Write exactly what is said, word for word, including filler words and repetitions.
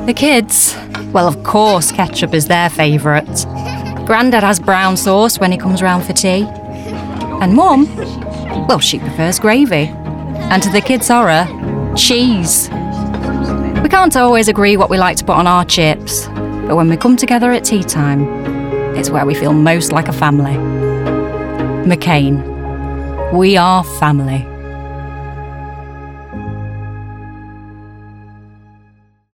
The kids, well, of course, ketchup is their favourite. Grandad has brown sauce when he comes round for tea. And Mum, well, she prefers gravy. And to the kids' horror, cheese. We can't always agree what we like to put on our chips, but when we come together at tea time, it's where we feel most like a family. McCain. We are family.